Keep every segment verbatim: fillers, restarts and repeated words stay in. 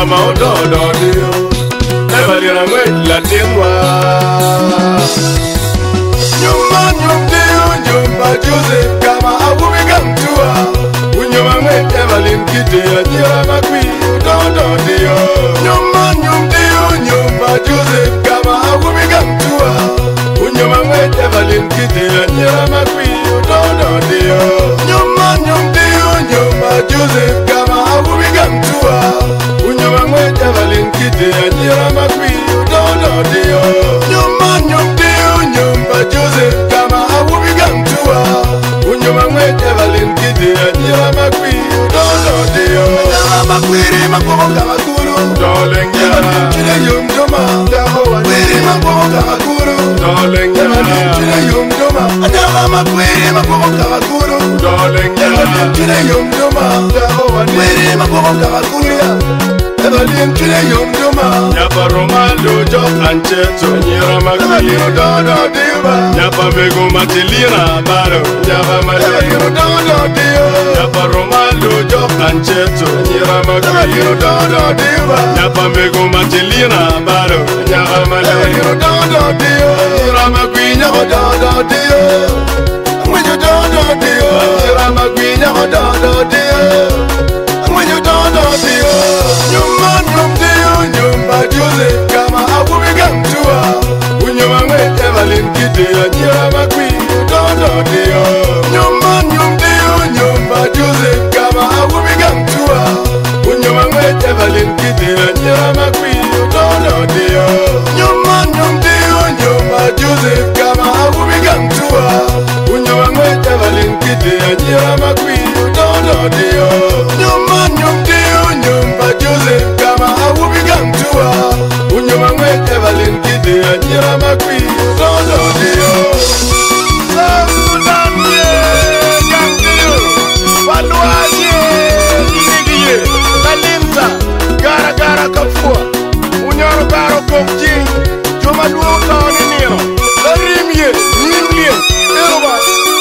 kama ododo dio Evalina ngwe la tingwa Nyumba nyumdio nyumba Joseph kama awumi gamtua Unyuma ngwe Evalin kite ya nyira makwi ododo dio Nyumba nyumdio nyumba Joseph kama awumi gamtua Unyuma ngwe Evalin kite ya nyira makwi ododo dio Nyumba nyumdio nyumba Joseph kama awumi gamtua Unyuma ngwe Evalin kite ya nyira makwi ododo dio Nyumba nyumdio nyumba Joseph kama awumi gamtua Unyuma ngwe Evalin kite ya nyira makwi ododo dio Nyama makwiri makoka makuru Dolengya Chile yumdoma Makwiri makoka makuru Dolengya Chile yumdoma Nyama makwiri makoka makuru Dolengya Chile yumdoma Makwiri makoka makuru Evalin chile yumdoma Nyapa Romando Jok Ancheto Nyira makwiri ododo dio Nyapa Mego Matilina Baro Nyapa Matilina ododo dio Nyapa Romando Jok Ancheto Nyira makwiri ododo dio Nyapa Mego Matilina Baro Nyapa Matilina ododo dio Nyira makwiri ododo dio When you don't know dio Nyira makwiri ododo dio When you don't know dio Nyumba nyumdio nyumba Joseph kama awumi gamtua Unyuma ngwe Evalin kite ya nyira makwi ododo dio Nyumba nyumdio nyumba Joseph kama awumi gamtua Unyuma ngwe Evalin kite ya nyira makwi ododo dio Nyumba nyumdio nyumba Joseph kama awumi gamtua Unyuma ngwe Evalin kite ya nyira makwi ododo dio Nyumba nyumdio nyumba Joseph kama awumi gamtua Unyuma ngwe Evalin kite ya nyira makwi ododo dio Samudanye gamdio Waluaje Inigiye Kalimta Gara gara kafua Unyoro karo kokjing Juma luo kaoni niro Larimye Nimlie Eroba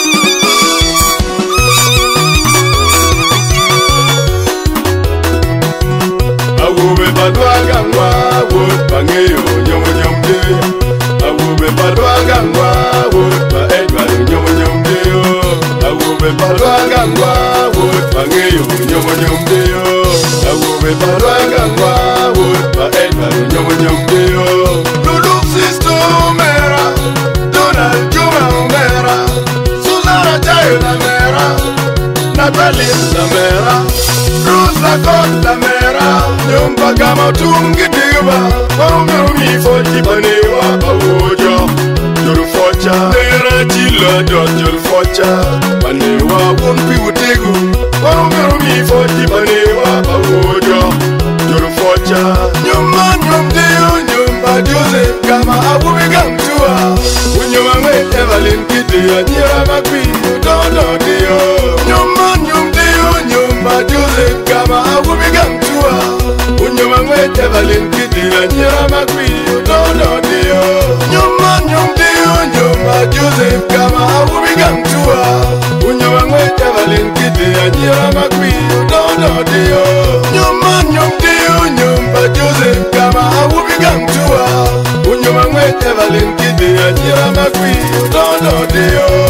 Awube badwa gangwa Wood bangeyo Nyomo nyomde Awube badwa gangwa Wood ba Edward Nyomo nyomde Awube badwa gangwa Wood bangeyo Nyomo nyomde Awube badwa gangwa Wood ba Edward Nyomo nyomde Lulu Sisto Mera Donald Juma Mera Susana Jayla Mera Natalie Mera Rosa Costa Mera Nyumba kama tungi diba Maumero mifoti banewa Awojo Juru focha Nera chila dot juru focha Banewa wunpi utegu Maumero mifoti banewa Awojo Juru focha Nyumba nyumdeo nyumba Joseph kama awumi gamtua Unyuma ngwe Evalin kite ya nyira makwi ododo dio Nyumba nyumdeo nyumba Joseph kama awumi gamtua Unyuma ngwe Evalin kite ya nyira makwi ododo dio Nyumba nyumdeo nyumba Joseph kama awumi gamtua Unyuma ngwe Evalin kite ya nyira makwi ododo dio Nyumba nyumdeo nyumba Joseph kama awumi gamtua Unyuma ngwe Evalin kite ya nyira makwi ododo dio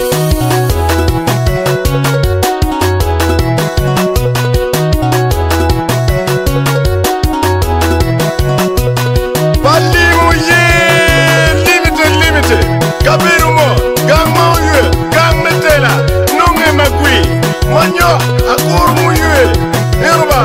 Kabirumo, gang mauyue, gang metela, nunge magui, manyo, akur muyue, irba.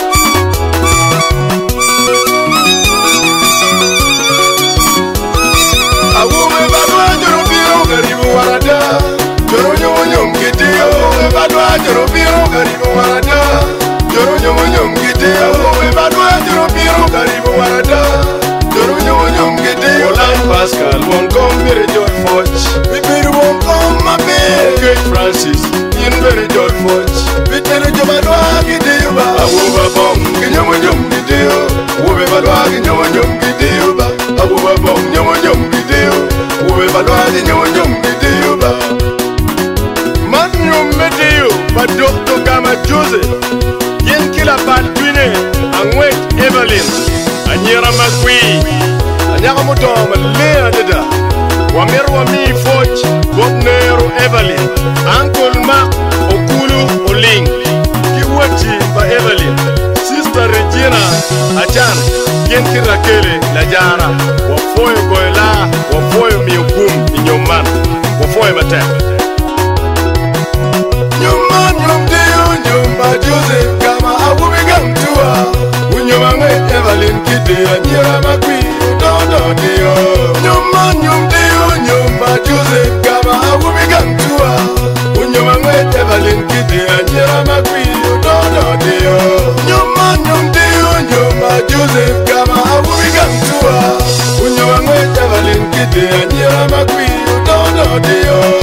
Awume badwa joro biro karibu warada, joro nyomo nyom giti, awume badwa joro biro karibu warada, joro nyomo nyom giti, awume badwa joro biro karibu warada, joro nyomo nyom giti. Olan Pascal won't come very joy forge. We better won't come my bed. Great Francis, in very joy forge. We tell you about what you do. Awuba bong, nyomo nyom giti. Awume badwa nyomo nyom giti. Awuba bong, nyomo nyom giti. Awume badwa nyomo nyom giti. Man nyom meteo, but doctor kama Joseph. Yen kila pan twine, and wait. wa mi Foch, Bobnero Evelyn, Uncle Mark Okulu Oling, Kiwachi ba Evelyn, Sister Regina Achan, Kienti Rakele Lajara, Wafoyo Goela, Wafoyo Miogum Inyoman, Wafoyo Mate. Nyuma nyumdiyo nyumba Joseph kama awubiga mtua, Unyoma ngwe Evelyn Kide Anyira Makwi Dodo Dio. Nyuma nyumdiyo nyumba Joseph kama awubiga mtua, Unyoma ngwe Evelyn Kide Anyira Makwi Dodo Dio. Nyuma nyumdiyo nyumba Joseph kama awubiga mtua, Unyoma ngwe Evelyn Kide Anyira Makwi Dodo Dio.